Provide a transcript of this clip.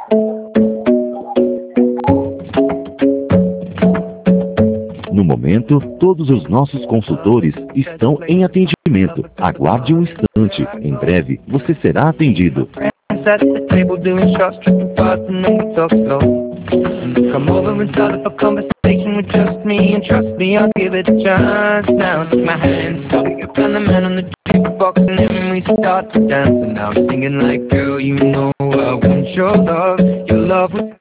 No momento, todos os nossos consultores estão em atendimento. Aguarde um instante. Em breve, você será atendido. At the table doing shots, tripping fast, and then we talk slow. Come over and start up a conversation with just me, and trust me, I'll give it a chance. Now take my hand, slowly get down the man on the jukebox, and then we start to dance. And I'm singing like, girl, you know I want your love was